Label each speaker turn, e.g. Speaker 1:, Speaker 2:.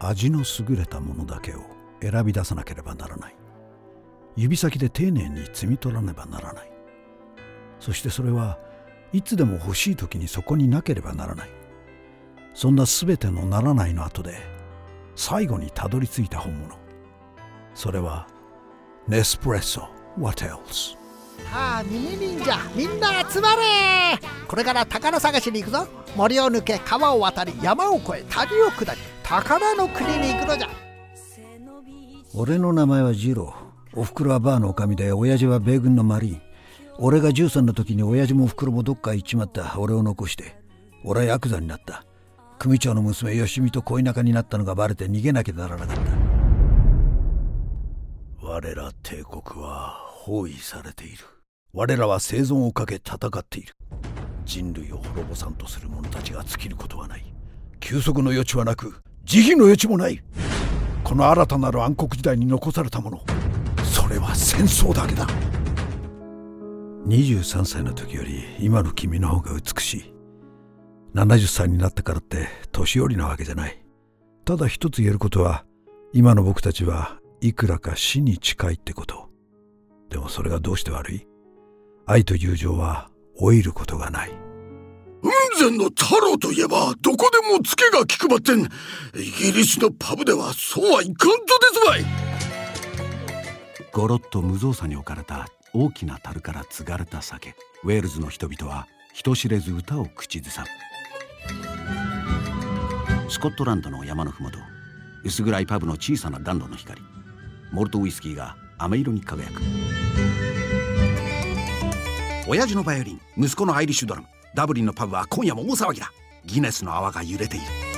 Speaker 1: 味の優れたものだけを選び出さなければならない。指先で丁寧に摘み取らねばならない。そしてそれはいつでも欲しい時にそこになければならない。そんな全てのならないの後で最後にたどり着いた本物。それはネスプレッソ What else。
Speaker 2: さあミニ忍者みんな集まれ。これから宝探しに行くぞ。森を抜け川を渡り山を越え谷を下り宝の国に行くのじゃ。
Speaker 1: 俺の名前はジロー。おふくろはバーの女将で親父は米軍のマリーン。俺が13の時に親父もおふくろもどっか行っちまった俺を残して俺はヤクザになった。組長の娘よしみと恋仲になったのがバレて逃げなきゃならなかった。我ら帝国は包囲されている。我らは生存をかけ戦っている。人類を滅ぼさんとする者たちが尽きることはない。休息の余地はなく慈悲の余地もない。この新たなる暗黒時代に残されたもの、それは戦争だけだ。23歳の時より今の君の方が美しい。70歳になったからって年寄りなわけじゃない。ただ一つ言えることは、今の僕たちはいくらか死に近いってこと。でもそれがどうして悪い？愛と友情は老いることがない。
Speaker 3: 雲仙の太郎といえばどこでもツケが利くばってん。イギリスのパブではそうはいかんとですばい。
Speaker 4: ごろっと無造作に置かれた大きな樽から継がれた酒。ウェールズの人々は人知れず歌を口ずさむ。スコットランドの山のふもと、薄暗いパブの小さな暖炉の光。モルトウイスキーが飴色に輝く。親父のバイオリン、息子のアイリッシュドラム。ダブリンのパブは今夜も大騒ぎだ。ギネスの泡が揺れている。